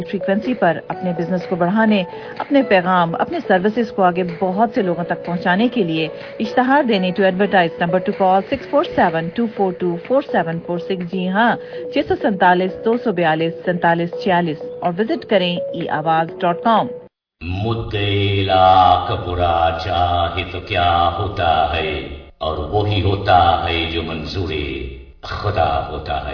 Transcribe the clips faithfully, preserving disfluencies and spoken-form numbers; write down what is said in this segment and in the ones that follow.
Frequency पर अपने business को बढ़ाने, अपने पैगाम, अपने सर्विसेज को आगे बहुत से लोगों तक पहुंचाने के लिए इश्तहार देने to advertise number to call six four seven two four two four seven four six. जी हाँ, छह सौ सैंतालीस दो सौ बयालीस सैंतालीस छियालीस और विजिट करें ई आवाज डॉट कॉम। मुद्दे लाख बुरा चाहे तो क्या होता है, और वही होता है जो मंजूरे खुदा होता है।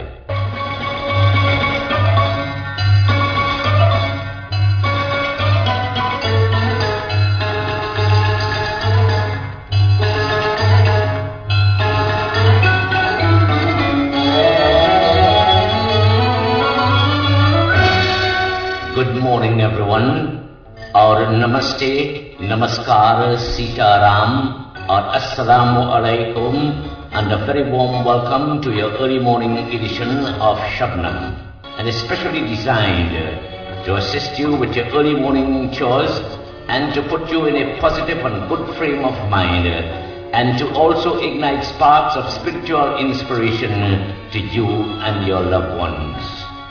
गुड मॉर्निंग एवरीवन, और नमस्ते, नमस्कार, सीताराम और अस्सलामु अलैकुम, and a very warm welcome to your early morning edition of Shabnam, and especially designed to assist you with your early morning chores and to put you in a positive and good frame of mind, and to also ignite sparks of spiritual inspiration to you and your loved ones.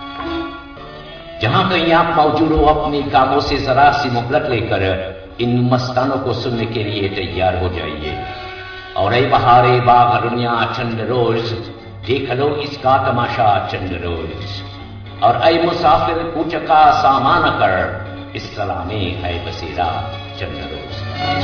जहां कहीं आप मौजूद हो, अपने कामों से जरा सी मुहलत लेकर इन मस्तानों को सुनने के लिए तैयार हो जाइए। और ऐ बहारे बाग दुनिया चंद रोज, देख लो इसका तमाशा चंद रोज। और ऐ मुसाफिर कुछ का सामान कर, इस सलामे है बसेरा चंद रोज।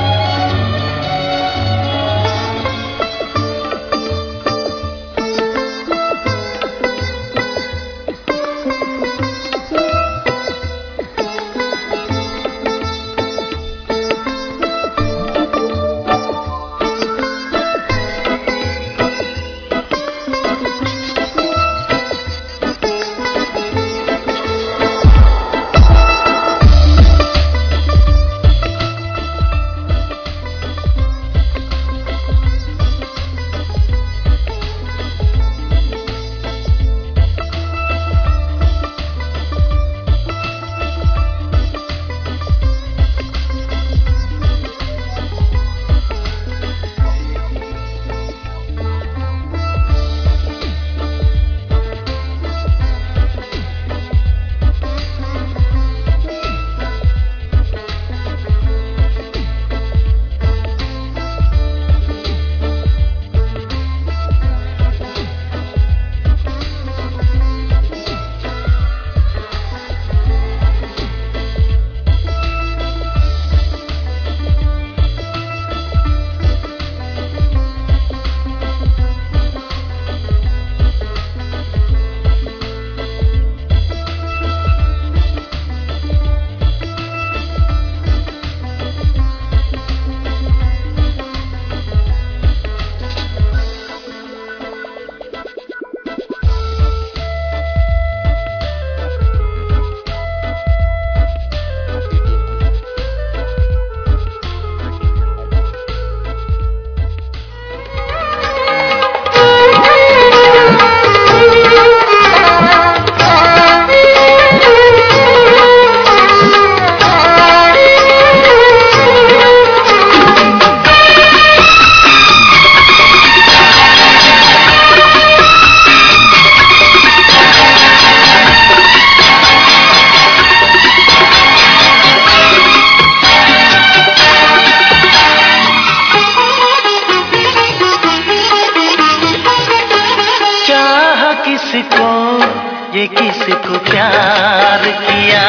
ये किसको प्यार किया,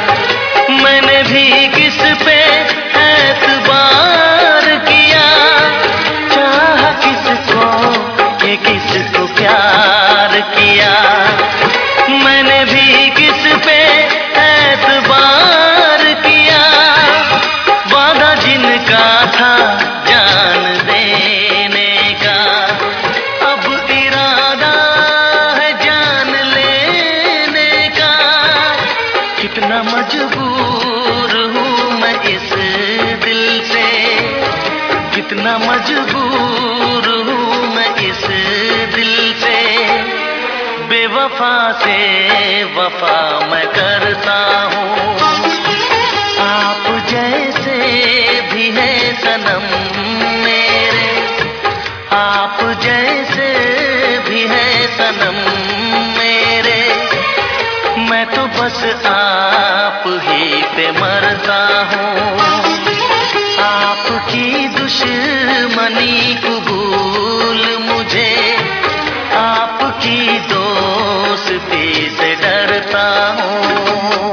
मैंने भी किस पे एतबार किया। चाह किसको, ये किसको प्यार किया, मैंने भी किस पे एतबार किया। वादा जिनका था जान देने का, अब इरादा है जान लेने का। कितना मजबूर हूँ मैं इस दिल से, कितना मजबूर हूँ मैं इस दिल से। बेवफा से वफा मैं करता हूँ, आप जैसे भी है सनम मेरे, आप जैसे भी है सनम मेरे। मैं तो बस आ हूँ, आपकी दुश्मनी कबूल मुझे, आपकी दोस्ती से डरता हूँ।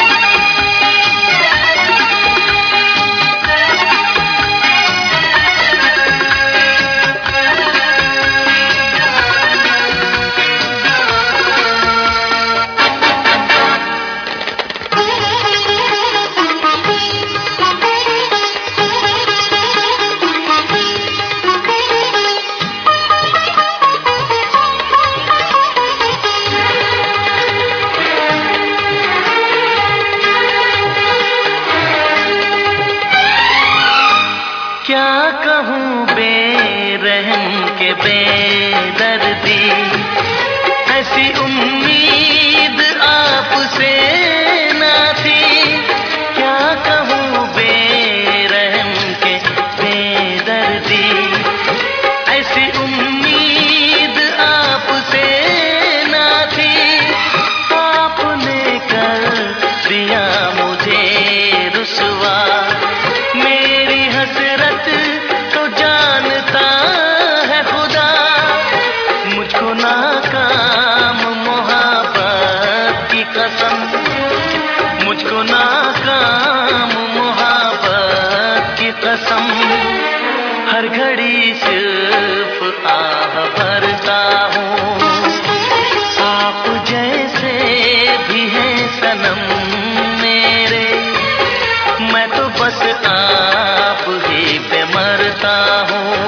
क्या कहूँ बेरहम के बेदर्दी, ऐसी उम्मीद आपसे न थी। क्या कहूँ बेरहम के बेदर्दी, ऐसी उम्मीद आपसे न थी। आपने कर दिया मुझे रुसवा, मेरी हसरत तो जानता है खुदा। मुझको नाकाम मोहब्बत की कसम, मुझको नाकाम मोहब्बत की कसम। हर घड़ी सिर्फ आह भरता हूँ, आप जैसे भी हैं सनम मेरे। मैं तो बस आप ही पे मरता हूँ,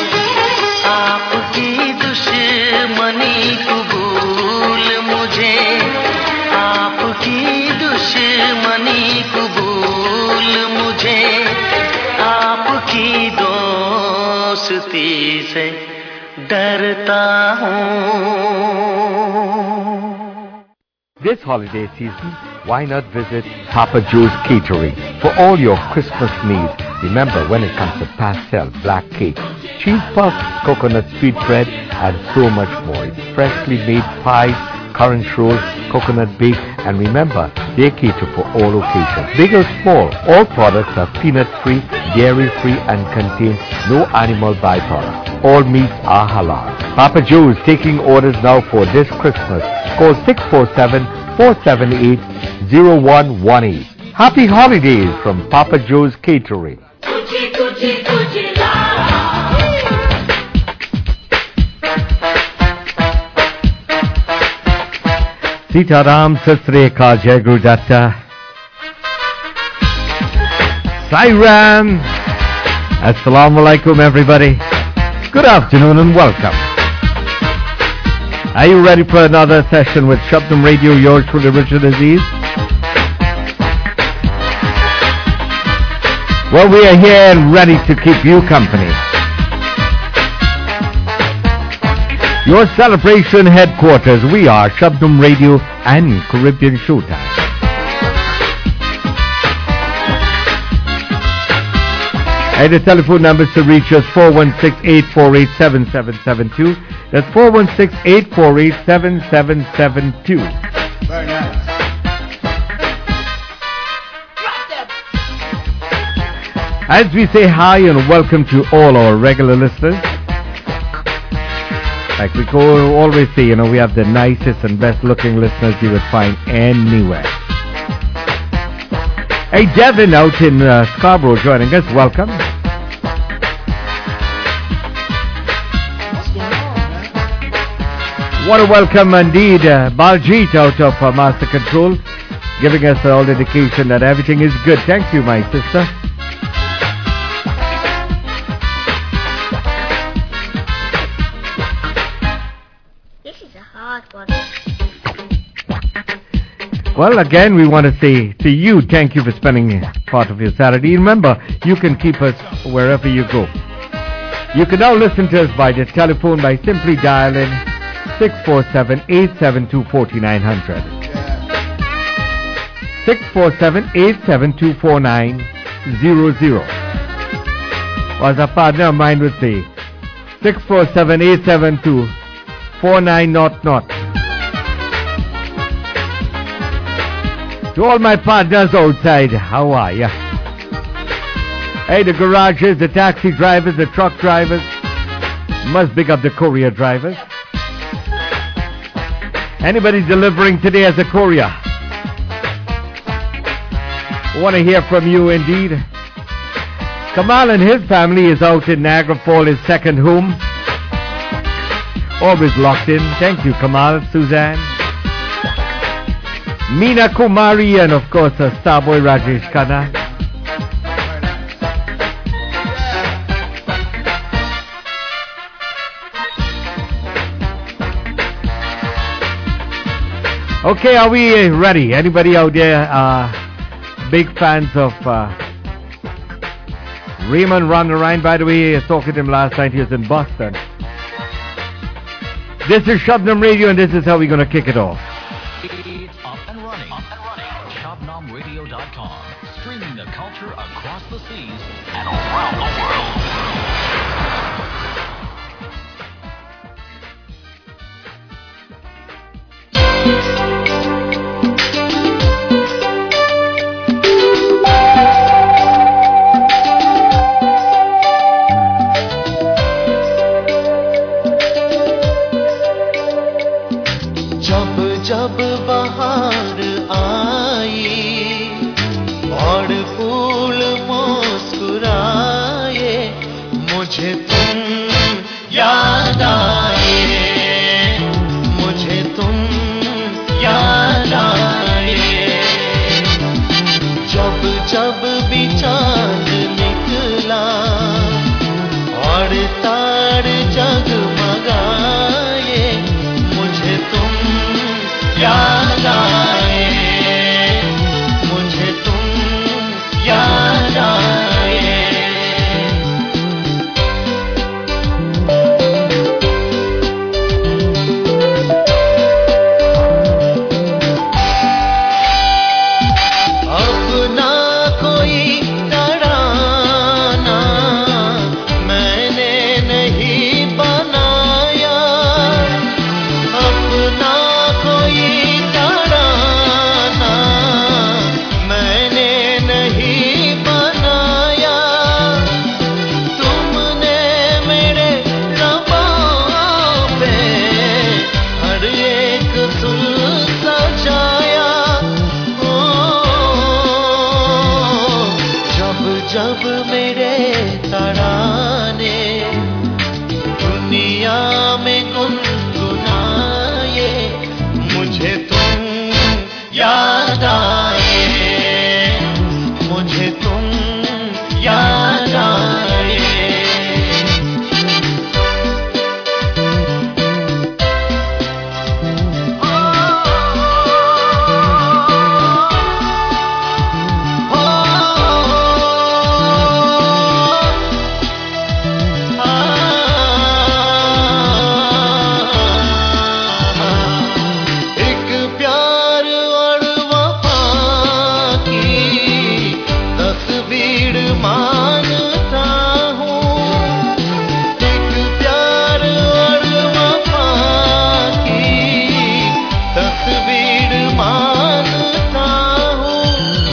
आपकी दुश्मनी कबूल मुझे, आपकी दुश्मनी कबूल मुझे, आपकी दोस्ती से डरता हूँ। This holiday season, why not visit Papa Joe's Catering for all your Christmas needs. Remember, when it comes to pastel, black cake, cheese puffs, coconut sweet bread, and so much more. It's freshly made pies, currant rolls, coconut bake, and remember, they cater for all occasions. Big or small, all products are peanut-free, dairy-free, and contain no animal byproducts. All meats are halal. Papa Joe is taking orders now for this Christmas. Call six four seven, four seven eight, zero one one eight. Happy holidays from Papa Joe's Catering. Sitaram Sasreka Jai Guru Datta. Sairam. Assalamu alaikum everybody. Good afternoon and welcome. Are you ready for another session with Shabdam Radio, yours truly Richard Aziz? Well, we are here and ready to keep you company. Your celebration headquarters, we are Shabdam Radio and Caribbean Showtime. And the telephone numbers to reach us four one six, eight four eight, seven seven seven two. That's four one six, eight four eight, seven seven seven two. Very nice. As we say hi and welcome to all our regular listeners. Like we go, always say, you know, we have the nicest and best looking listeners you would find anywhere. Hey, Devin out in uh, Scarborough joining us. Welcome. What's going on, man? What a welcome indeed. Uh, Baljit out of uh, Master Control, giving us all the indication that everything is good. Thank you, my sister. This is a hard one. Well, again, we want to say to you, thank you for spending part of your Saturday. Remember, you can keep us wherever you go. You can now listen to us by the telephone by simply dialing six four seven, eight seven two, four nine zero zero. six four seven, eight seven two, four nine zero zero. Or as a partner of mine would say, six four seven, eight seven two, four nine zero zero. To all my partners outside, how are ya? Hey, the garages, the taxi drivers, the truck drivers. Must pick up the courier drivers. Anybody delivering today as a courier? Want to hear from you indeed. Kamal and his family is out in Niagara Falls, his second home. Always locked in. Thank you, Kamal, Suzanne, Meena Kumari, and of course, uh, Starboy Rajesh Khanna. Okay, are we ready? Anybody out there uh, big fans of uh, Raymond Rondarine? By the way, I was talking to him last night. He was in Boston. This is Shabnam Radio, and this is how we're going to kick it off. It's up and running. Up and running. Shabnam Radio dot com. Streaming the culture across the seas and around the world. जब बहार आई और फूल मुस्कुराए मुझे तुम याद आए मुझे तुम याद आए जब जब भी चांद निकला और तार जगमगाए मुझे तुम याद आए मुझे तुम याद आए अपना कोई तराना मैंने नहीं बनाया अपना कोई तराना मैंने नहीं बनाया तुमने मेरे लबों पे हर एक सुर सजाया ओ जब जब मेरे तराने दुनिया में गुनगुनाए मुझे तुम याद आए मुझे तुम याद आए एक प्यार और वफा की तस्वीर मानता हूँ एक प्यार और वफा की तस्वीर मानता हूँ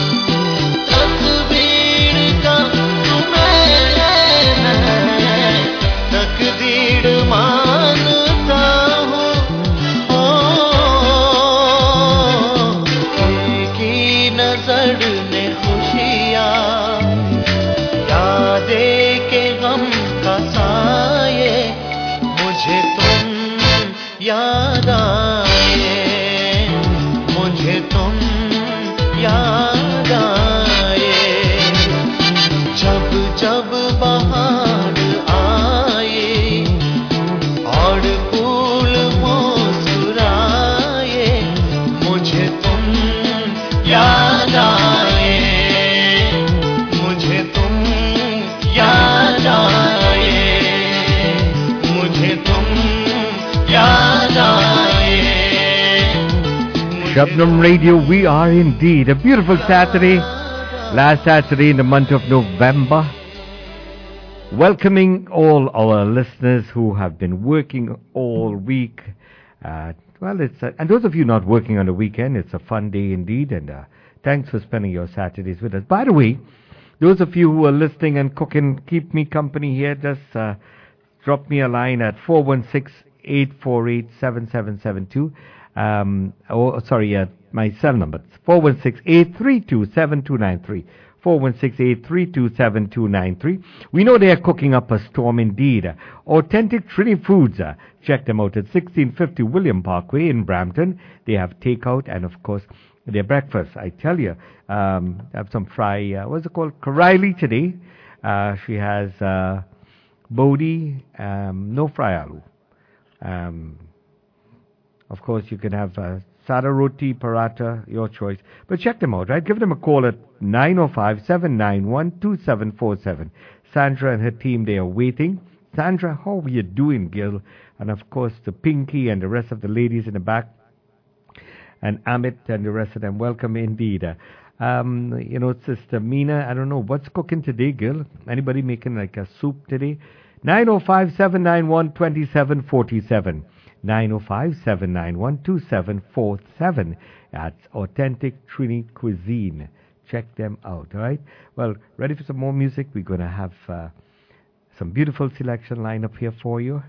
तस्वीर का तुम्हें तकदीर मानता हूँ ओ की नजर ने खुशियाँ यादें के गम का साए मुझे तुम याद आए मुझे तुम याद आए जब जब बहार आए और फूल मुस्कुराए मुझे तुम याद आए मुझे तुम याद आए मुझे तुम याद आए Shabnam Radio, we are indeed a beautiful Saturday, last Saturday in the month of November. Welcoming all our listeners who have been working all week. Uh, well, it's a, and those of you not working on the weekend, it's a fun day indeed, and uh, Thanks for spending your Saturdays with us. By the way, those of you who are listening and cooking, keep me company here. Just uh, drop me a line at four one six, eight four eight, seven seven seven two. Um, oh, sorry, uh, my cell number, four one six, eight three two, seven two nine three. four one six, eight three two, seven two nine three. We know they are cooking up a storm indeed. Authentic Trini Foods. Uh, check them out at sixteen fifty William Parkway in Brampton. They have takeout and, of course, their breakfast. I tell you, um, have some fry, uh, what's it called? Karaili today. Uh, she has uh, Bodhi, um, no fry aloo. Um, of course, you can have uh, Sada Roti, Paratha, your choice. But check them out, right? Give them a call at nine oh five, seven nine one, two seven four seven. Sandra and her team, they are waiting. Sandra, how are you doing, Gil? And of course, the Pinky and the rest of the ladies in the back. And Amit and the rest of them, welcome indeed. Um, you know, Sister Mina, I don't know, what's cooking today, Gil? Anybody making like a soup today? nine oh five, seven nine one, two seven four seven. nine oh five, seven nine one, two seven four seven. That's Authentic Trini Cuisine. Check them out, all right? Well, ready for some more music? We're going to have uh, some beautiful selection lined up here for you.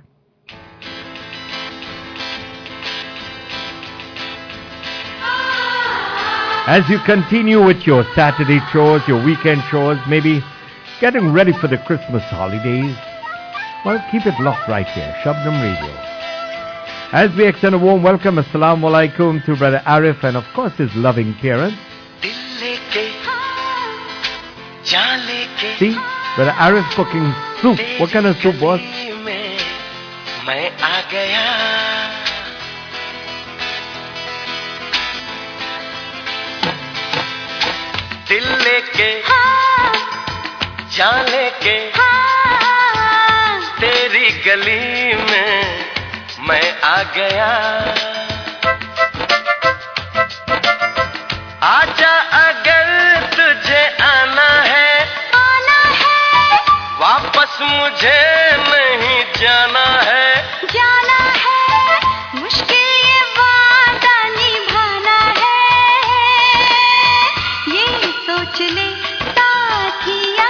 As you continue with your Saturday chores, your weekend chores, maybe getting ready for the Christmas holidays, well, keep it locked right here, Shabnam Radio. As we extend a warm welcome, Assalamu Alaikum to Brother Arif and of course his loving parents. See, Brother Arif cooking soup. What kind of soup, boss? दिल लेके जान लेके तेरी गली में मैं आ गया आजा अगर तुझे आना है आना है वापस मुझे नहीं जाना है जाना है मुश्किल ये वादा निभाना है ये सोच ले साथिया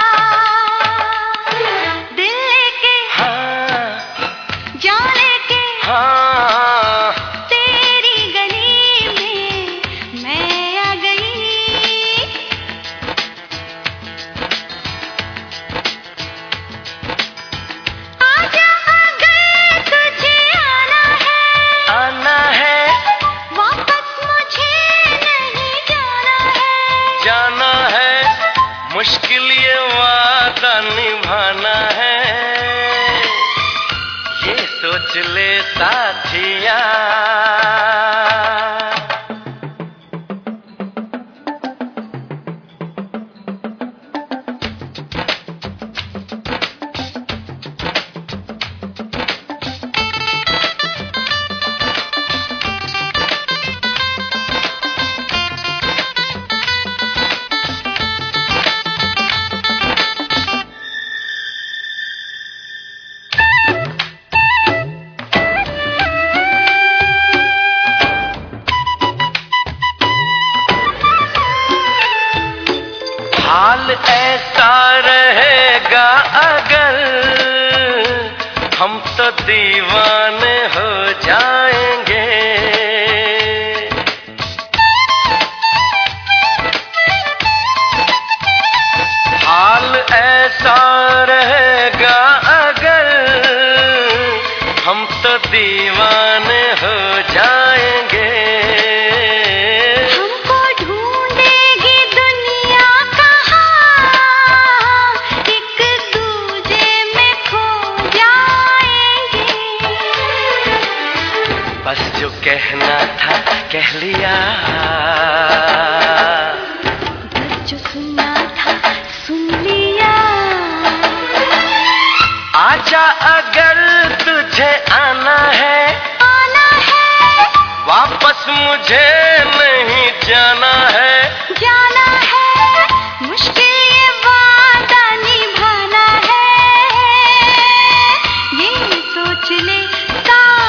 दिल लेके हाँ जान लेके हाँ तेरी गली में मैं आ गई आजा अगर तुझे आना है आना है वापस मुझे नहीं जाना है जाना है मुश्किल ये वादा निभाना है ये सोच ले साथिया हाल ऐसा रहेगा अगर हम तो दीवाने हो जाएंगे हाल ऐसा रहेगा अगर हम तो दीवाने हो जाएंगे हमको ढूंढेगी दुनिया कहाँ एक दूजे में खो जाएंगे बस जो कहना था कह लिया बस जो सुनना था सुन लिया आजा अगर तुझे आना है आना है वापस मुझे नहीं जाना है जाना है मुश्किल ये वादा निभाना है ये सोच ले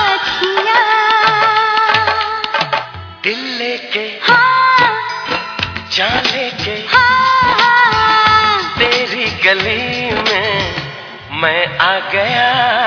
साथिया दिल लेके हाँ लेके हाँ, तेरी गली में मैं आ गया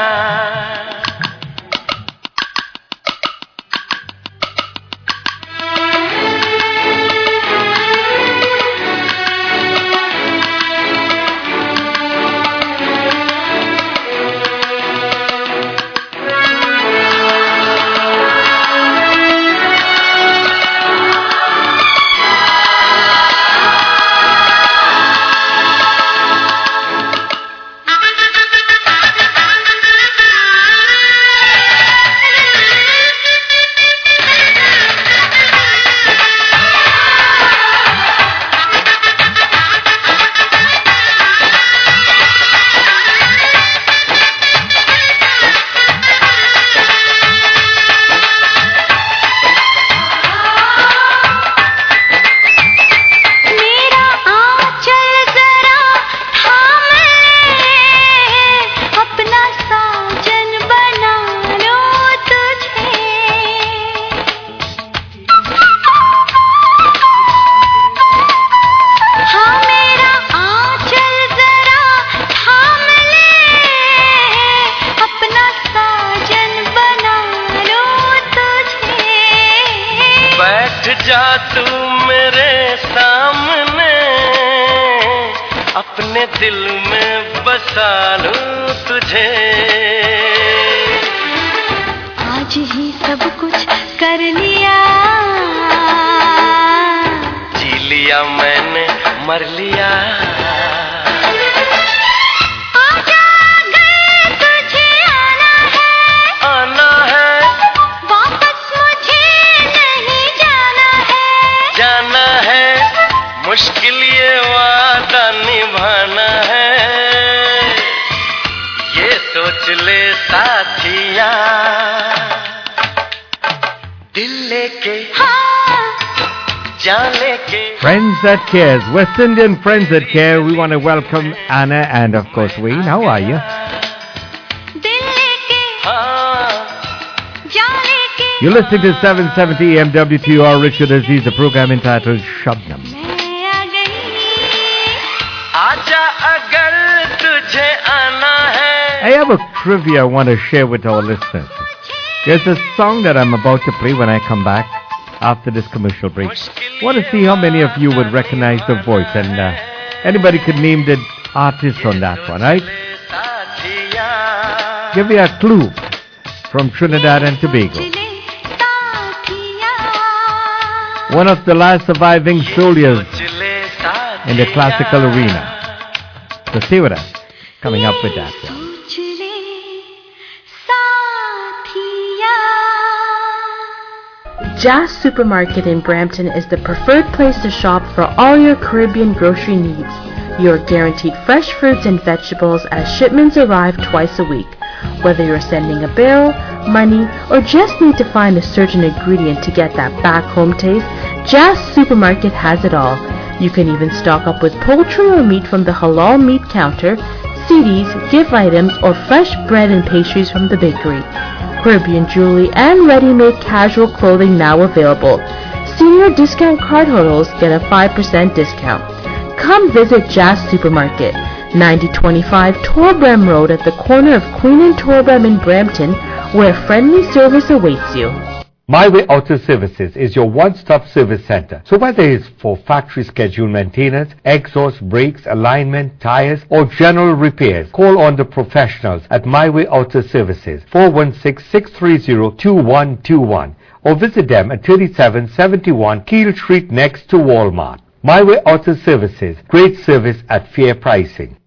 दिल में बसा लूं तुझे आज ही सब कुछ कर लिया जी लिया मैंने मर लिया आजा गए तुझे आना है आना है वापस मुझे नहीं जाना है जाना है मुश्किल ये वादा निभाना है ये सोच ले साथिया दिल लेके हाँ जान लेके Friends that cares, West Indian friends that care, we want to welcome Anna and of course Wayne. How are you? दिल लेके हाँ जान लेके You're listening to seven seventy A M W T O R Richard Aziz, the program entitled Shabnam. आजा अगर तुझे आना है I have a trivia I want to share with our listeners. There's a song that I'm about to play when I come back after this commercial break. I want to see how many of you would recognize the voice, and uh, anybody could name the artist on that one, right? Give me a clue from Trinidad and Tobago. One of the last surviving soldiers in the classical arena. So stay with us. Coming up with that one. Jazz Supermarket in Brampton is the preferred place to shop for all your Caribbean grocery needs. You're guaranteed fresh fruits and vegetables as shipments arrive twice a week. Whether you're sending a bill, money, or just need to find a certain ingredient to get that back home taste, Jazz Supermarket has it all. You can even stock up with poultry or meat from the halal meat counter, C Ds, gift items, or fresh bread and pastries from the bakery. Caribbean jewelry and ready-made casual clothing now available. Senior discount card holders get a five percent discount. Come visit Jazz Supermarket, ninety twenty-five Torbram Road at the corner of Queen and Torbram in Brampton, where friendly service awaits you. My Way Auto Services is your one-stop service center. So whether it's for factory schedule maintenance, exhaust, brakes, alignment, tires, or general repairs, call on the professionals at My Way Auto Services, four one six, six three zero, two one two one, or visit them at thirty-seven seventy-one Keel Street next to Walmart. My Way Auto Services, great service at fair pricing.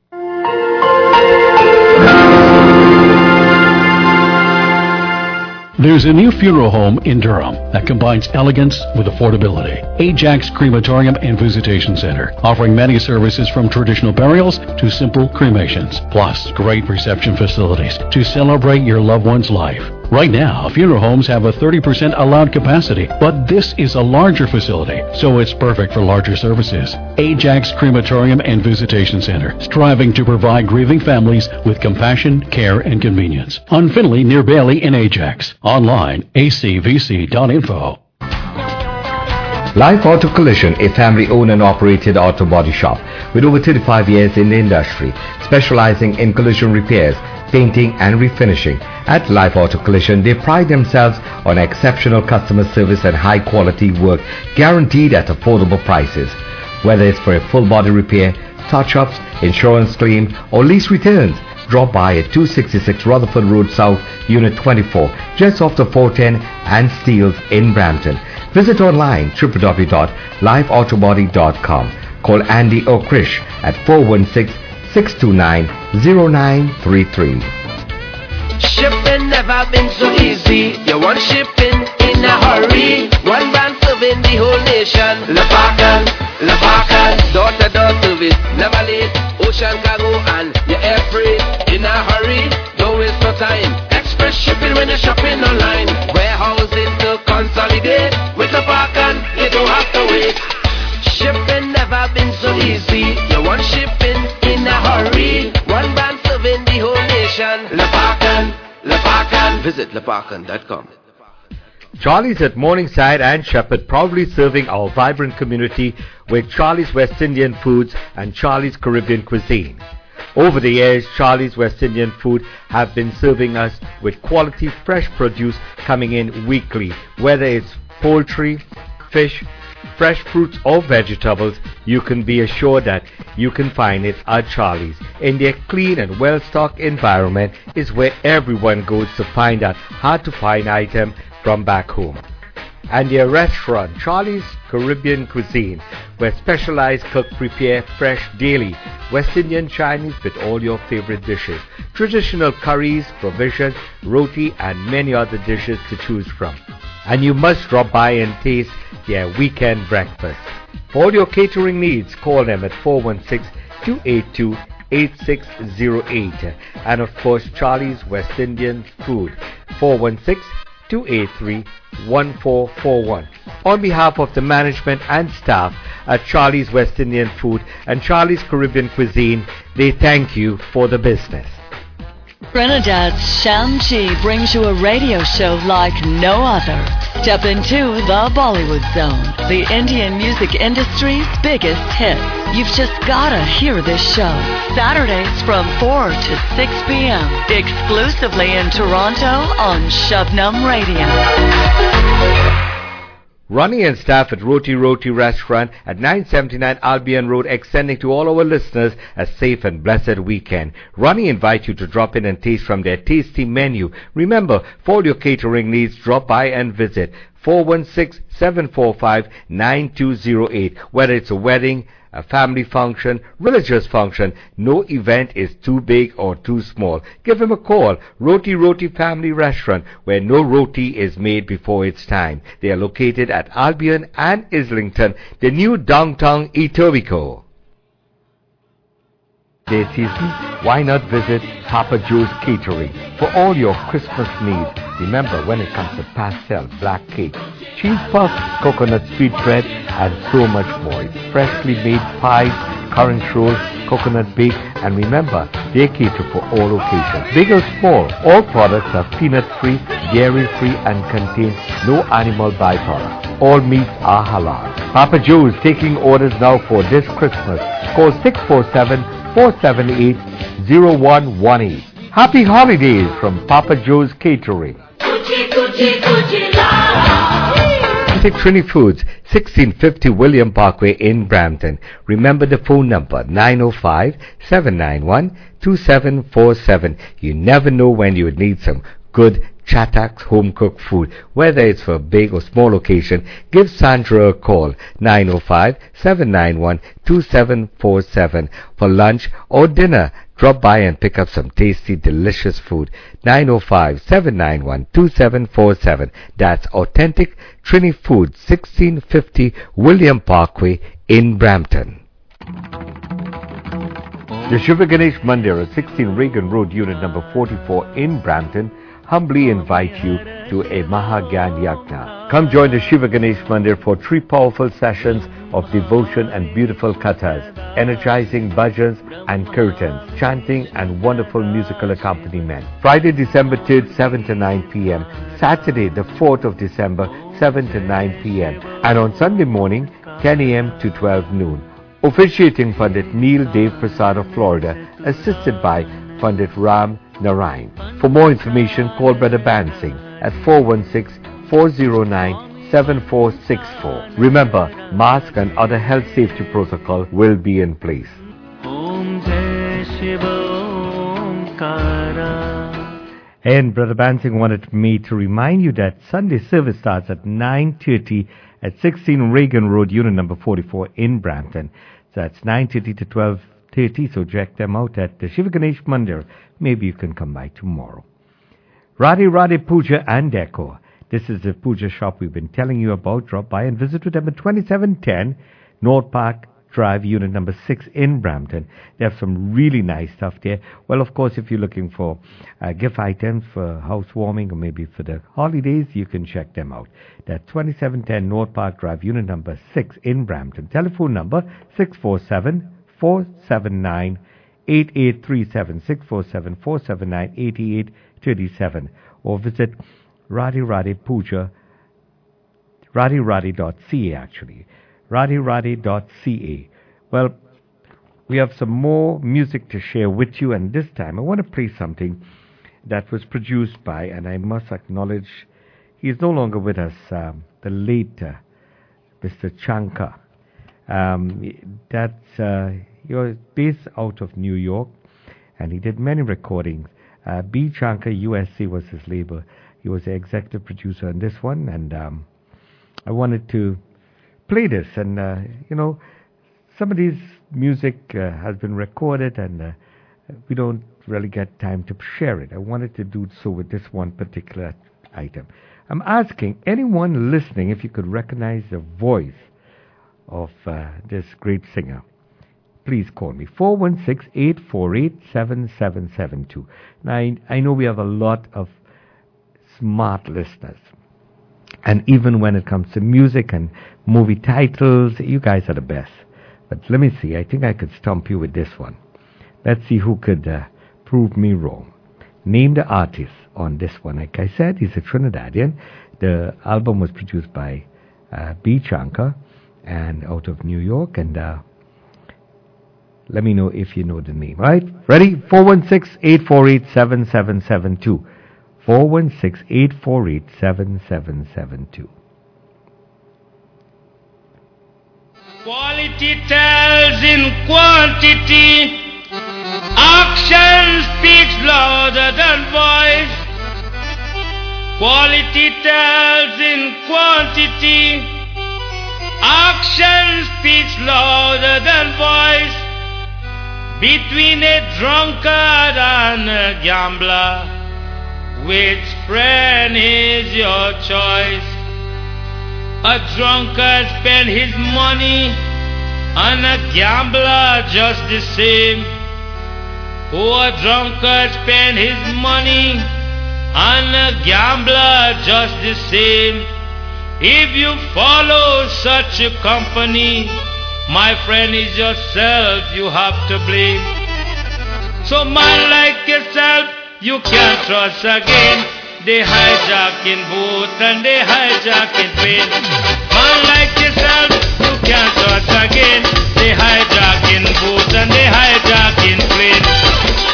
There's a new funeral home in Durham that combines elegance with affordability. Ajax Crematorium and Visitation Center, offering many services from traditional burials to simple cremations, plus great reception facilities to celebrate your loved one's life. Right now, funeral homes have a thirty percent allowed capacity, but this is a larger facility, so it's perfect for larger services. Ajax Crematorium and Visitation Center, striving to provide grieving families with compassion, care, and convenience. On Finley near Bailey in Ajax. Online, a c v c dot info. Life Auto Collision, a family-owned and operated auto body shop with over thirty-five years in the industry, specializing in collision repairs, painting and refinishing. At Life Auto Collision, they pride themselves on exceptional customer service and high-quality work guaranteed at affordable prices. Whether it's for a full-body repair, touch-ups, insurance claim or lease returns, drop by at two sixty-six Rutherford Road South, Unit twenty-four, just off the four ten and Steeles in Brampton. Visit online w w w dot life autobody dot com. Call Andy or Krish at four one six, six two nine, zero nine three three. Shipping never been so easy. You want shipping in a hurry. One brand serving the whole nation. Lepakan, Lepakan, door-to-door service, never late. Ocean cargo and your air freight in a hurry. Don't waste no time. Express shipping when you're shopping online. Warehousing to consolidate. With Lepakan, you don't have to wait. Shipping never been so easy. You want shipping in a hurry. One brand serving the whole nation. Lepakan, Lepakan. Visit lepakan dot com. Charlie's at Morningside and Shepherd, proudly serving our vibrant community with Charlie's West Indian Foods and Charlie's Caribbean Cuisine. Over the years, Charlie's West Indian Food have been serving us with quality fresh produce coming in weekly. Whether it's poultry, fish, fresh fruits or vegetables, you can be assured that you can find it at Charlie's. In their clean and well-stocked environment is where everyone goes to find out hard to find items from back home. And their restaurant, Charlie's Caribbean Cuisine, where specialized cooks prepare fresh daily West Indian Chinese with all your favorite dishes, traditional curries, provisions, roti and many other dishes to choose from. And you must drop by and taste their weekend breakfast. For all your catering needs, call them at four one six, two eight two, eight six zero eight. And of course, Charlie's West Indian Food, four one six, two eight three, one four four one. On behalf of the management and staff at Charlie's West Indian Food and Charlie's Caribbean Cuisine, they thank you for the business. Trinidad's Shamji brings you a radio show like no other. Step into the Bollywood Zone, the Indian music industry's biggest hits. You've just gotta hear this show. Saturdays from four to six p.m. exclusively in Toronto on Shabnam Radio. Ronnie and staff at Roti Roti Restaurant at nine seventy-nine Albion Road, extending to all our listeners a safe and blessed weekend. Ronnie invites you to drop in and taste from their tasty menu. Remember, for all your catering needs, drop by and visit four one six, seven four five, nine two zero eight. Whether it's a wedding, a family function, religious function, no event is too big or too small. Give him a call. Roti Roti Family Restaurant, where no roti is made before its time. They are located at Albion and Islington, the new downtown Etobicoke. This season, why not visit Papa Joe's Catering for all your Christmas needs. Remember, when it comes to pastel, black cake, cheese puffs, coconut sweet bread, and so much more. It's freshly made pies, currant rolls, coconut bake, and remember, they cater for all occasions. Big or small, all products are peanut-free, dairy-free, and contain no animal byproducts. All meats are halal. Papa Joe's taking orders now for this Christmas. Call six four seven, four seven eight, zero one one eight. Happy holidays from Papa Joe's Catering. Trini Foods, sixteen fifty William Parkway in Brampton. Remember the phone number, nine oh five, seven nine one, two seven four seven. You never know when you would need some good Chataks home-cooked food. Whether it's for a big or small occasion, give Sandra a call, nine oh five, seven nine one, two seven four seven. For lunch or dinner, drop by and pick up some tasty, delicious food. nine oh five, seven nine one, two seven four seven. That's authentic Trini Foods, sixteen fifty William Parkway in Brampton. The Shiva Ganesh Mandir at sixteen Reagan Road, unit number forty-four in Brampton, humbly invite you to a Mahagyan Yajna. Come join the Shiva Ganesh Mandir for three powerful sessions of devotion and beautiful kathas, energizing bhajans and kirtans, chanting and wonderful musical accompaniment. Friday, December third, seven to nine p m Saturday, the fourth of December, seven to nine p m and on Sunday morning, ten a m to twelve noon. Officiating Pandit Neil Dev Prasad of Florida, assisted by Pandit Ram Narayan. For more information, call Brother Bansing at four one six, four zero nine, seven four six four. Remember, mask and other health safety protocol will be in place. And Brother Bansing wanted me to remind you that Sunday service starts at nine thirty at sixteen Reagan Road, unit number forty-four in Brampton. So that's nine thirty to twelve thirty, so check them out at the Shiva Ganesh Mandir. Maybe you can come by tomorrow. Radhe Radhe Puja and Decor. This is the puja shop we've been telling you about. Drop by and visit with them at twenty-seven ten North Park Drive, unit number six in Brampton. They have some really nice stuff there. Well, of course, if you're looking for uh, gift items for housewarming or maybe for the holidays, you can check them out. That's twenty-seven ten North Park Drive, unit number six in Brampton. Telephone number six four seven, four seven nine, eight eight three seven, six four seven, four seven nine, eight eight three seven, or visit Radhe Radhe Puja, radhe radhe dot c a actually. radhe radhe dot c a. Well, we have some more music to share with you, and this time I want to play something that was produced by, and I must acknowledge, he is no longer with us, um, the late uh, Mister Chanka. Um, that's, uh, he was based out of New York, and he did many recordings. Uh, B. Chanka U S A was his label. He was the executive producer on this one, and um, I wanted to play this. And, uh, you know, some of these music uh, has been recorded, and uh, we don't really get time to share it. I wanted to do so with this one particular item. I'm asking anyone listening if you could recognize the voice of uh, this great singer. Please call me, four one six, eight four eight, seven seven seven two. Now, I, I know we have a lot of smart listeners. And even when it comes to music and movie titles, you guys are the best. But let me see, I think I could stump you with this one. Let's see who could uh, prove me wrong. Name the artist on this one. Like I said, he's a Trinidadian. The album was produced by uh, B. Chanka and out of New York. And uh, let me know if you know the name. Right? Ready? four one six, eight four eight, seven seven seven two. four one six, eight four eight, seven seven seven two. Quality tells in quantity. Action speaks louder than voice. Quality tells in quantity. Action speaks louder than voice. Between a drunkard and a gambler, which friend is your choice? A drunkard spend his money, and a gambler just the same. Oh, a drunkard spend his money, and a gambler just the same. If you follow such a company, my friend, is yourself you have to blame. So man like yourself, you can't trust again. They hijacking boat and they hijacking plane. Man like yourself, you can't trust again. They hijacking boat and they hijacking plane.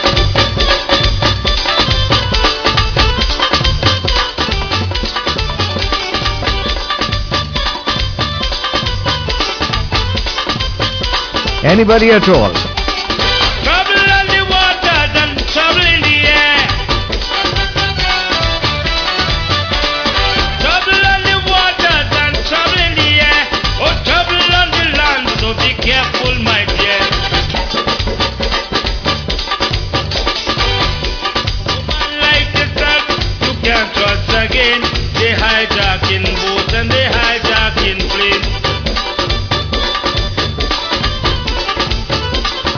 Anybody at all? Trouble on the waters and trouble in the air. Trouble on the waters and trouble in the air. Oh, trouble on the land, so be careful, my dear. Man like yourself, you can't trust again. They hijacking boats and they hijacking planes.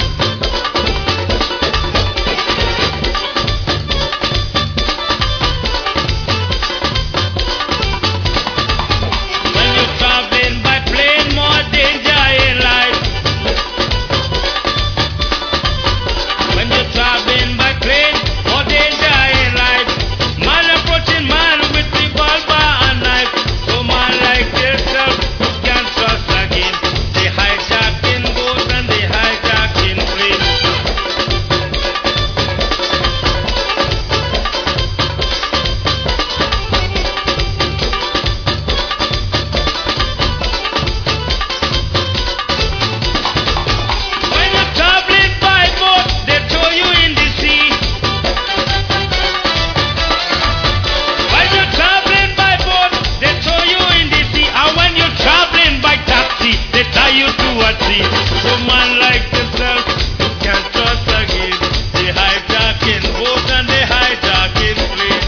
please. Woman like yourself, you can't trust again. They hijacking boats and they hijacking planes.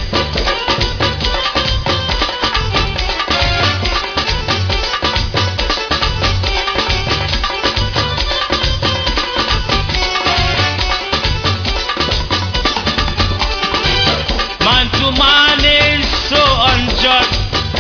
Man to man is so unjust.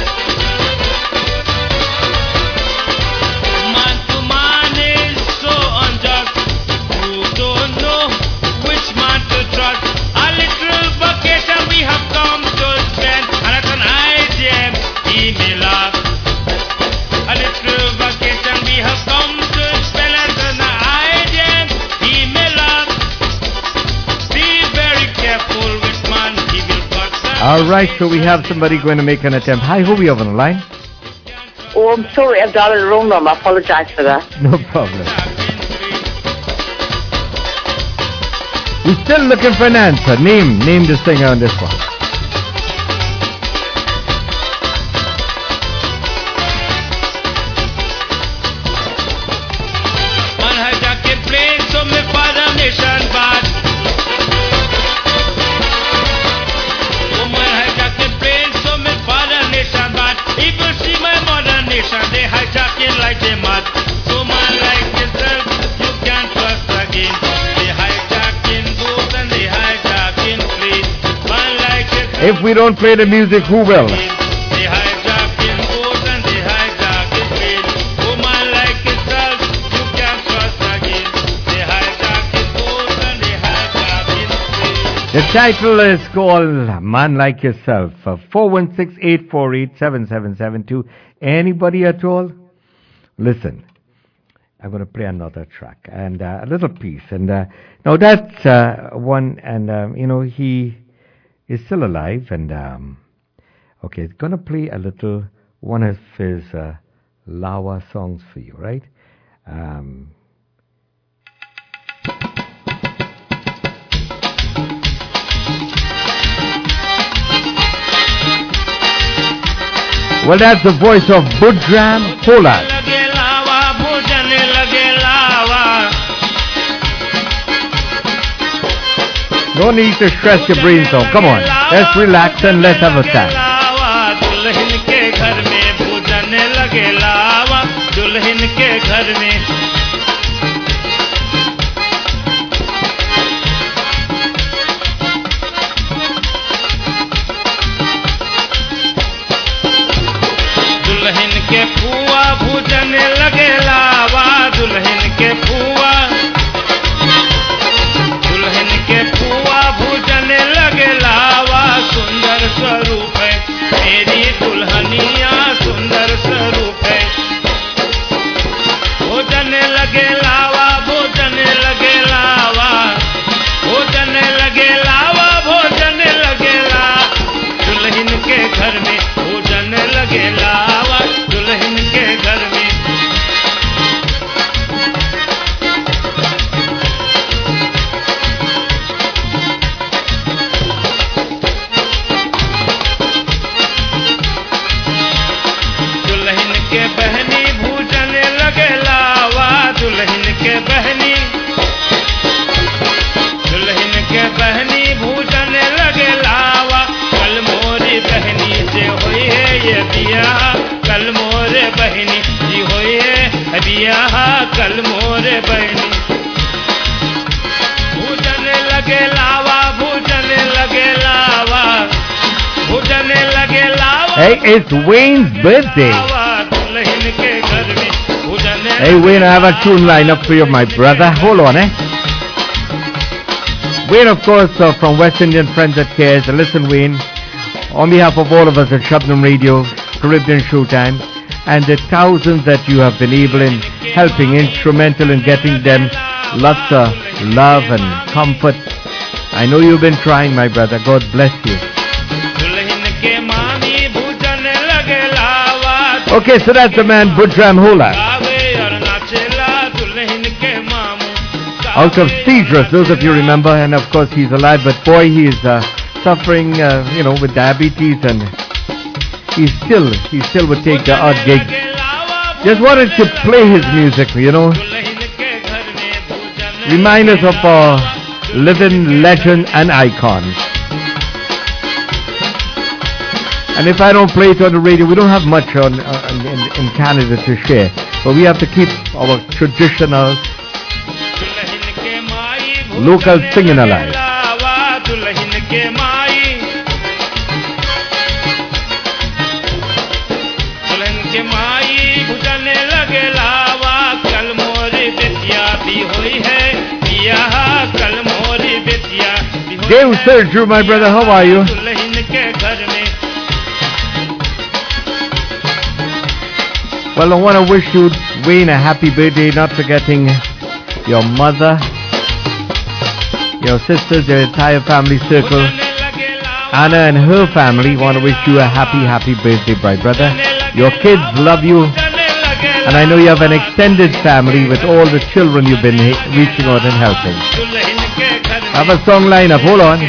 Man to man is so unjust. You don't know which man to trust. A little vacation we have come to spend, and it's an idea email up. A little vacation we have come to spend, and it's an idea email up. Be very careful with man, he will cut the All right, so we have somebody going to make an attempt. Hi, who we have on the line? Oh, I'm sorry, I've dialed the wrong number. I apologise for that. No problem. We're still looking for an answer. Name, name the singer on this one. Man hijacking planes, so me father nation bad. Woman hijacking planes, so me father nation bad. People see my mother nation, they hijacking like they mad. So man like yourself, you can't trust again. They hijacking boats and they hijacking planes. Man like yourself, If we don't play the music, who will? they hijacking boats and they hijacking planes. Woman like yourself, you can't trust again. They hijacking boats and they hijacking planes. The title is called Man Like Yourself. Uh, four one six, eight four eight, seven seven seven two. Anybody at all? Listen, I'm going to play another track and uh, a little piece. And uh, now that's uh, one, and um, you know, he is still alive. And um, okay, going to play a little one of his uh, Lawa songs for you, right? Um, Well, that's the voice of Budram Holat. लगे लावा भोजन लगे लावा. No need to stress your brains out. Come on, let's relax and let's have a chat. लावा दुल्हन के घर में भोजन लगे लावा. दुल्हन के घर में दुल्हन के फुआ भोजन लगे लावा. दुल्हन के फुआ दुल्हन के फुआ भोजन लगे लावा. सुंदर स्वरूप है मेरी दुल्हनिया, सुंदर स्वरूप है. भोजन लगे लावा, भोजन लगे लावा. भोजन लगे लावा, भोजन लगे ला. दुल्हन के घर में भोजन लगे लावा. दुल्हन के घर में दुल्हन के बहनी भोजन लगे लावा. दुल्हन के बहनी दुल्हन के बहनी भोजन लगे लावा. कल मोरी बहनी से हुई है ये बियाह. कल मोरे बहनी जी हुई है बियाह. कल मोरे बहनी भोजन लगे लावा. भोजन लगे लावा. भोजन लगे लावा. Hey, it's Wayne's birthday. दुल्हन के घर में भोजन. Hey, Wayne, I have a tune lined up for you, my brother. Hold on, eh? Wayne, of course, uh, from West Indian Friends at Cares. Listen, Wayne, on behalf of all of us at Shabnam Radio, Caribbean Showtime, and the thousands that you have been able in helping, instrumental in getting them lots of love and comfort. I know you've been trying, my brother. God bless you. Okay, so that's the man Budram Holat. Out of Cedrus, those of you remember, and of course he's alive, but boy, he is uh, suffering, uh, you know, with diabetes, and he still, he still would take the odd gig. Just wanted to play his music, you know. remind us of a living legend and icon. And if I don't play it on the radio, we don't have much on uh, in, in Canada to share. But we have to keep our traditional local singing alive. Dave Sergio, my brother, how are you? Well, I want to wish you, Wayne, a happy birthday, not forgetting your mother, your sisters, your entire family circle. Anna and her family want to wish you a happy, happy birthday, bright brother. Your kids love you, and I know you have an extended family with all the children you've been reaching out and helping. I have a song lineup, hold on.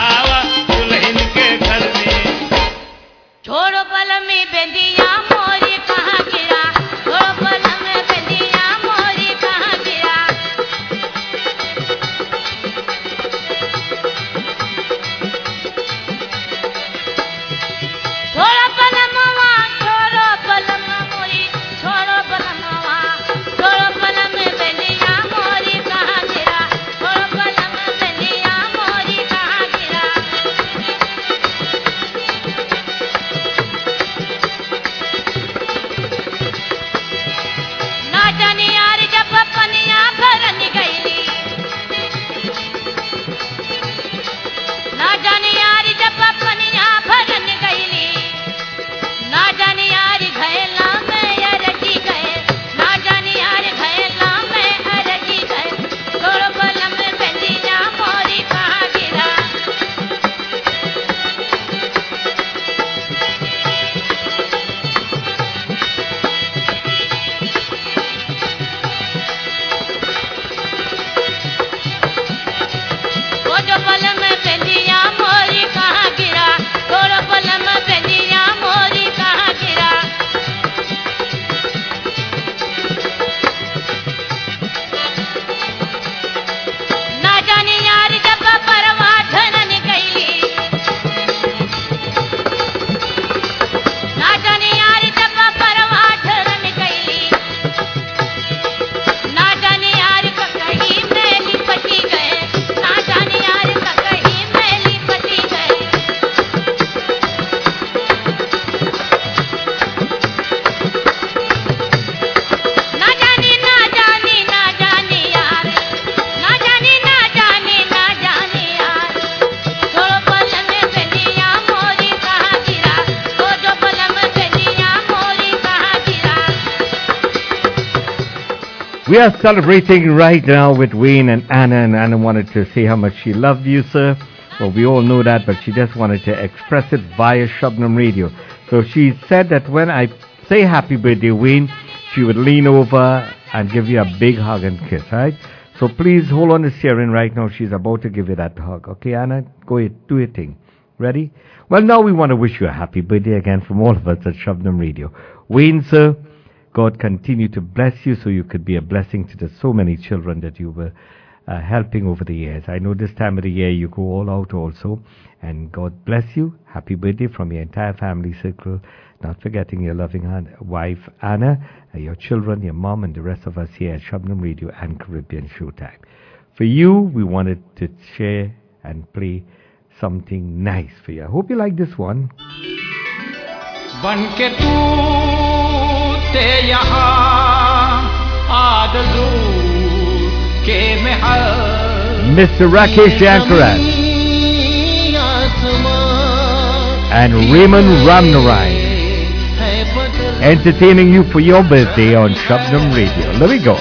We are celebrating right now with Wayne and Anna, and Anna wanted to say how much she loved you, sir. Well, we all know that, but she just wanted to express it via Shabnam Radio. So she said that when I say happy birthday, Wayne, she would lean over and give you a big hug and kiss, right? So please hold on to Sharon right now. She's about to give you that hug. Okay, Anna? Go ahead, do your thing. Ready? Well, now we want to wish you a happy birthday again from all of us at Shabnam Radio. Wayne, sir, God continue to bless you so you could be a blessing to the so many children that you were uh, helping over the years. I know this time of the year you go all out also. And God bless you. Happy birthday from your entire family circle. Not forgetting your loving wife, Anna, uh, your children, your mom, and the rest of us here at Shabnam Radio and Caribbean Showtime. For you, we wanted to share and play something nice for you. I hope you like this one. Mister Rakesh Yankaran and Raymond Ramnarayan entertaining you for your birthday on Shabnam Radio. Let me go.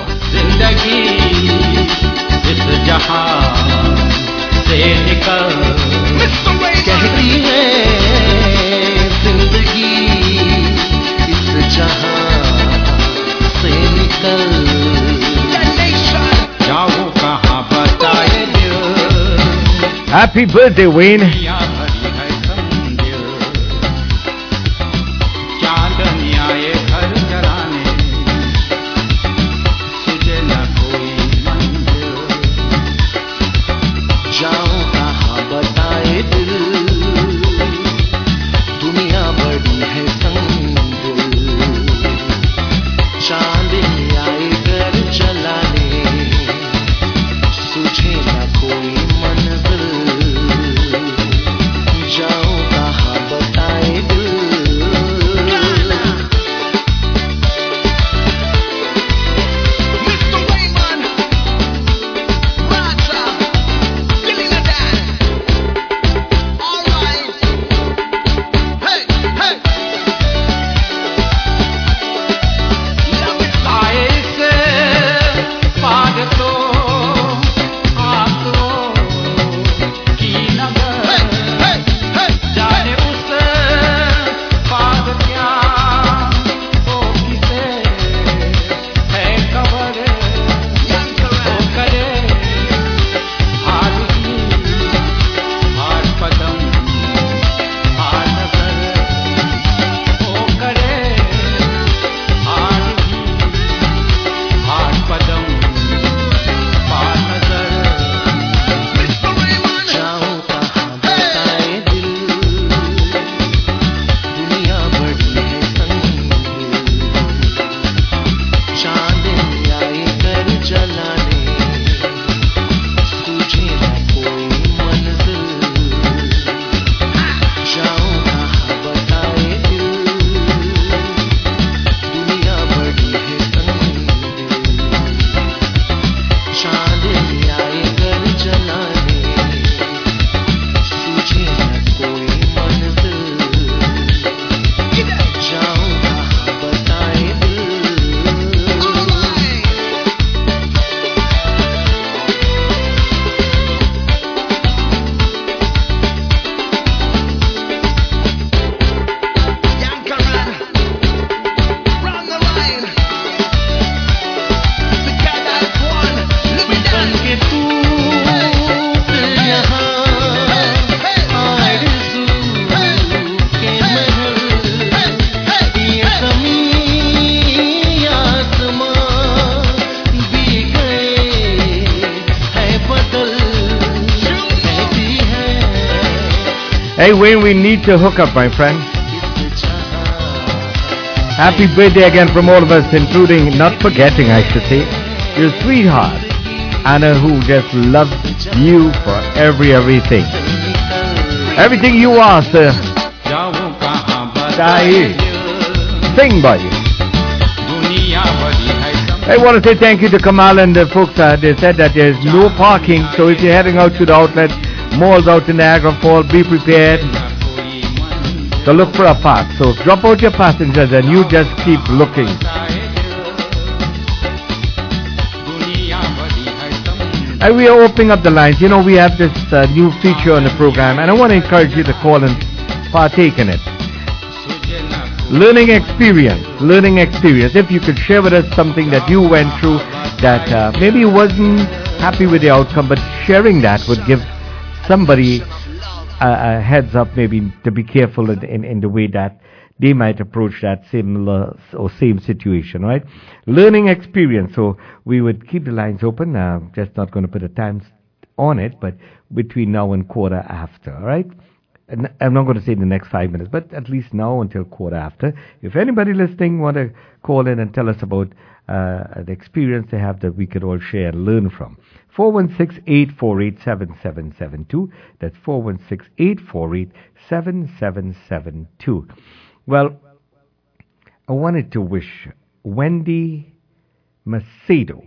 Happy birthday, Wayne. Hey Wayne, we need to hook up, my friend. Happy birthday again from all of us, including, not forgetting I should say, your sweetheart, Anna, who just loves you for every, everything. Everything you are, sir. Sing, buddy. I want to say thank you to Kamal and the folks. Uh, they said that there's no parking, so if you're heading out to the outlet malls out in Niagara Falls, be prepared to look for a park. So drop out your passengers and you just keep looking. And we are opening up the lines. You know, we have this uh, new feature on the program, and I want to encourage you to call and partake in it. Learning experience, learning experience. If you could share with us something that you went through that uh, maybe you wasn't happy with the outcome, but sharing that would give somebody a, a heads up, maybe to be careful in, in, in the way that they might approach that similar or same situation, right? Learning experience. So we would keep the lines open. Uh, just not going to put a time on it, but between now and quarter after, all right? I'm not going to say in the next five minutes, but at least now until quarter after. If anybody listening want to call in and tell us about uh, the experience they have that we could all share and learn from. four one six, eight four eight, seven seven seven two. That's four one six, eight four eight, seven seven seven two. Well, I wanted to wish Wendy Macedo.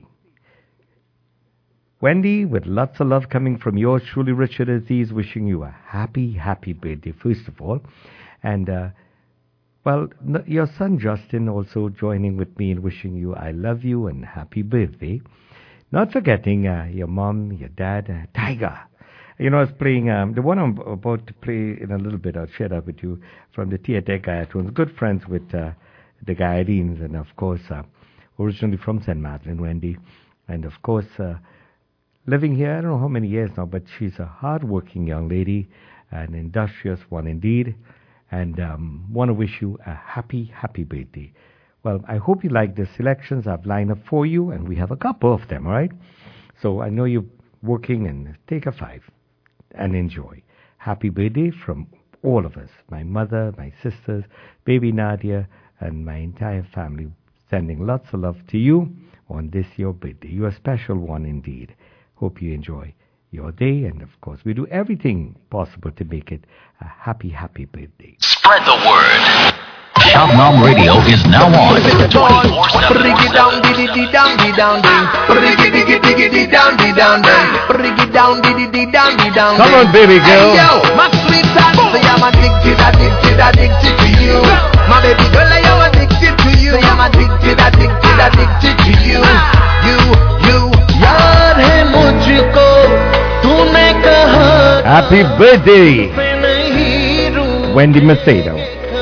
Wendy, with lots of love coming from yours truly, Richard Aziz, wishing you a happy, happy birthday, first of all. And, uh, well, n- your son Justin also joining with me in wishing you I love you and happy birthday. Not forgetting uh, your mom, your dad, uh, Tiger. You know, I was playing, um, the one I'm about to play in a little bit, I'll share that with you, from the Theatre Gaiatons. Good friends with uh, the Gaiatines, and of course, uh, originally from Saint Madeleine, Wendy. And of course, uh, living here, I don't know how many years now, but she's a hard-working young lady, an industrious one indeed, and um, want to wish you a happy, happy birthday. Well, I hope you like the selections I've lined up for you, and we have a couple of them, all right? So I know you're working, and take a five and enjoy. Happy birthday from all of us, my mother, my sisters, baby Nadia, and my entire family, sending lots of love to you on this your birthday. You're a special one indeed. Hope you enjoy your day, and of course we do everything possible to make it a happy, happy birthday. Spread the word. Shabnam Radio is now on twenty-four seven. Bring it down, diddy dee down, dee down, ding. Bring it, diggy, diggy, dee down, dee down, ding. Bring it down, diddy dee down, dee down. Come on, baby girl. Hey, yo, my sweet say I'm addicted, addicted, addicted to you. My baby girl, I am addicted to you. Say I'm addicted, addicted, addicted to you. You, you, yaar hai mujhko, tune kaha. Happy birthday, Wendy Macedo.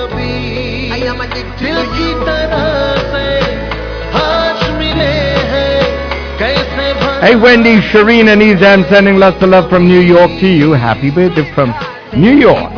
Hey Wendy, Shireen and Izam sending lots of love from New York to you. Happy birthday from New York.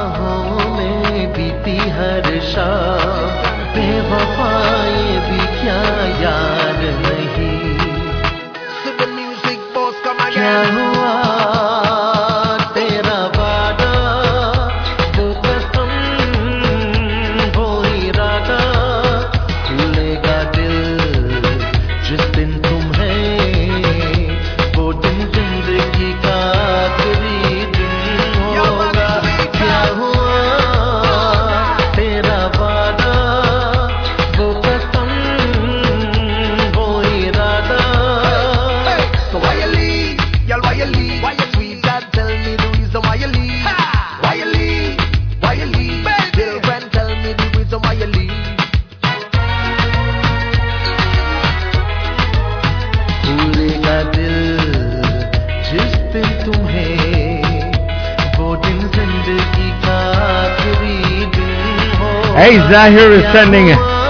Hey, Zahir is sending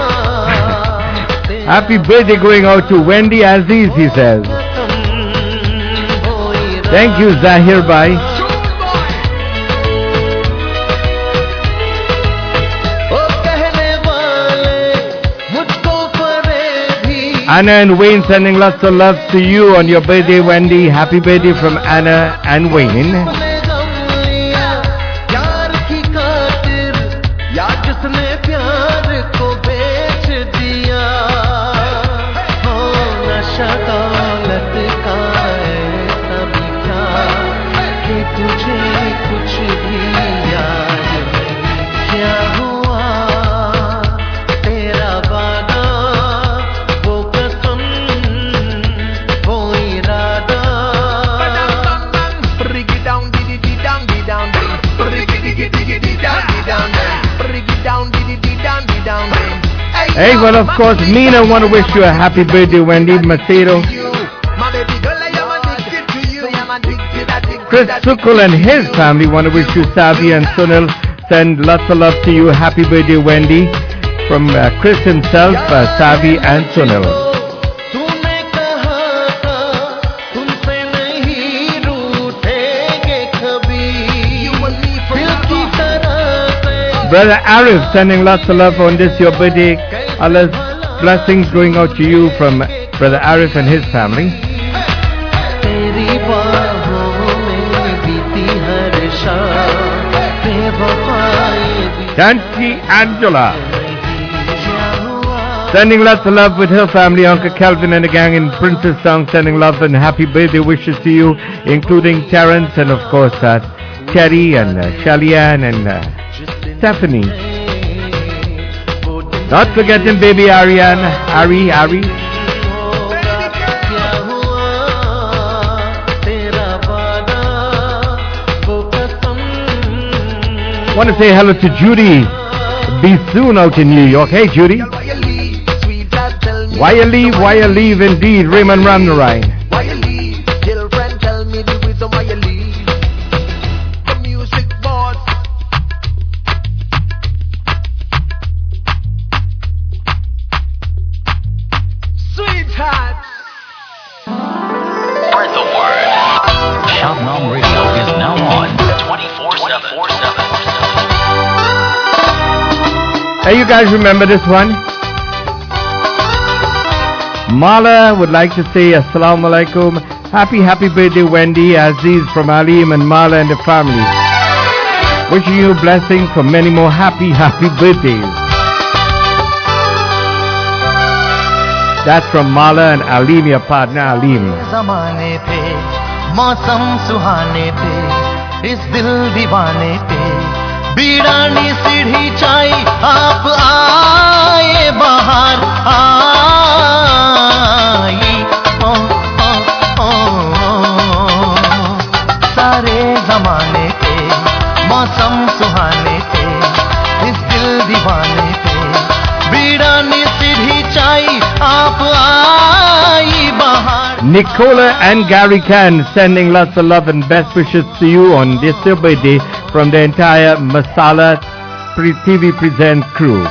happy birthday going out to Wendy Aziz, he says. Thank you, Zahir Bhai. Anna and Wayne sending lots of love to you on your birthday, Wendy. Happy birthday from Anna and Wayne. भी याद क्या हुआ तेरा वादा वो कसम वो इरादा Break it down, diggy dee down, dee down, break it diggy diggy dee down, dee down, break it down, diggy dee down, dee down. Hey, well, of course, Mina want to wish you a happy birthday, Wendy Macedo. Chris Sukul and his family want to wish you, Savi and Sunil. Send lots of love to you. Happy birthday, Wendy. From uh, Chris himself, uh, Savi and Sunil. Brother Arif sending lots of love on this your birthday. Allah's blessings going out to you from Brother Arif and his family. Shanti Angela sending lots of love with her family. Uncle Calvin and the gang in Princess Town sending love and happy birthday wishes to you, including Terence and of course uh, Terry and uh, Shalian and uh, Stephanie. Not forgetting baby Ariane, Ari, Ari. Want to say hello to Judy. Be soon out in New York. Hey Judy. Why you leave? Why you leave? Indeed, Raymond Ramnarai. Why you leave? Girlfriend, tell me the reason why you leave. The music boss. Sweetheart. Spread the word. Shabnam Radio is now on twenty-four seven. Hey, you guys remember this one? Mala would like to say Assalamu alaikum. Happy, happy birthday, Wendy. Aziz from Alim and Mala and the family. Wishing you blessings for many more happy, happy birthdays. That's from Mala and Alim, your partner Alim. ज़माने पे मौसम सुहाने पे इस दिल दीवाने पे बीरानी सीढ़ी चाई आप आए बाहर आई ओ ओ ओ सारे ज़माने पे मौसम सुहाने पे इस दिल दीवाने पे बीरानी सीढ़ी चाई आप आई बाहर. Nicola and Gary Khan sending lots of love and best wishes to you on this your birthday from the entire Masala T V Present crew.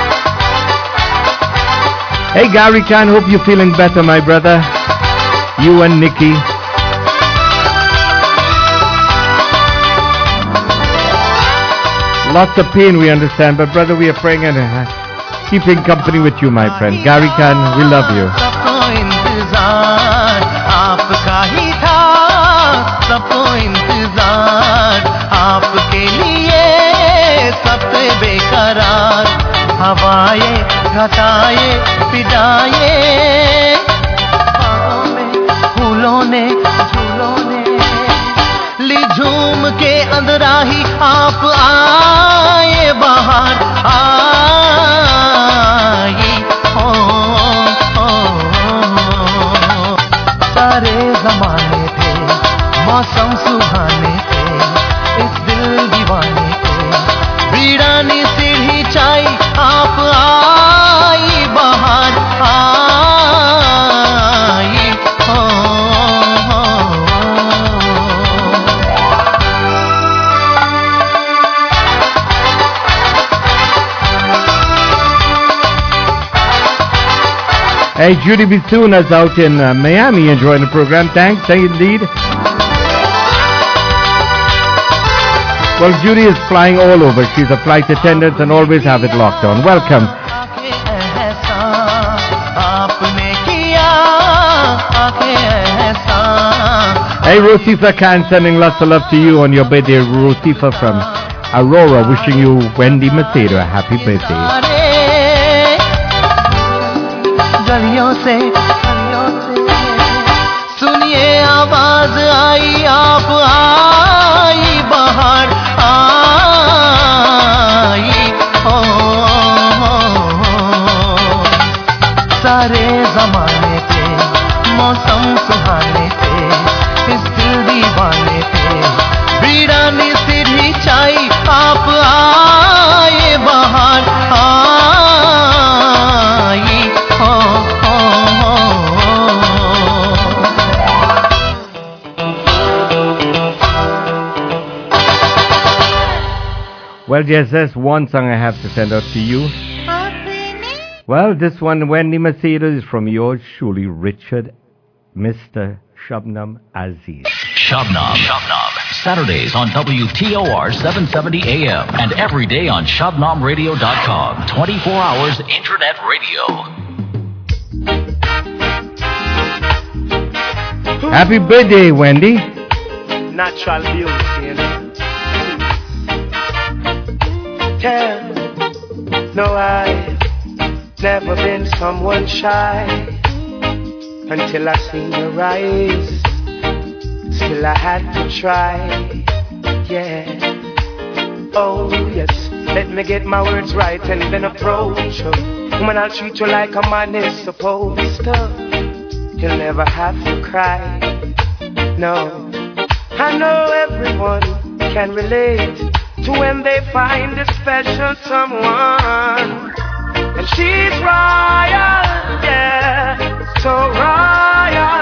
Hey Gary Khan, hope you're feeling better, my brother. You and Nikki. Lots of pain, we understand, but brother, we are praying and uh, keeping company with you, my friend. Gary Khan, we love you. आपका ही था सबको इंतजार आपके लिए सबसे बेकरार हवाएं घटाए पिटाए बाहों में फूलों ने झूलों ने ली झूम के अंदरा ही आप आए बाहर आई हो सारे ज़माने पे मौसम सुहाने पे इस दिल दीवाने पे वीरानी सीढ़ी चाई आप आई बाहर आई हो Hey, Judy Bissoon is out in uh, Miami enjoying the program. Thanks, indeed. Well, Judy is flying all over. She's a flight attendant and always have it locked on. Welcome. Hey, Rosifa Khan, sending lots of love to you on your birthday. Rosifa from Aurora, wishing you, Wendy Macedo, a happy birthday. गलियों से सुनिए आवाज आई आप आई बाहर सुहाने पे, इस दिल दीवाने पे, वीरानी सीढ़ी चाई आप आए बहार आई हो, हो, हो, हो। Well, yes, there's one song I have to send out to you. Well, this one, Wendy Macedo, is from yours truly, Richard, Mister Shabnam Aziz. Shabnam. Shabnam. Saturdays on W T O R seven seventy A M and every day on shabnam radio dot com. twenty-four hours internet radio. Happy birthday, Wendy. Natural beauty, you know. Tell, no, I've never been someone shy until I seen your eyes. Still I had to try, yeah. Oh yes, let me get my words right and then approach you. Woman, I'll treat you like a man is supposed to. You'll never have to cry, no. I know everyone can relate to when they find a special someone. And she's royal, yeah, so royal.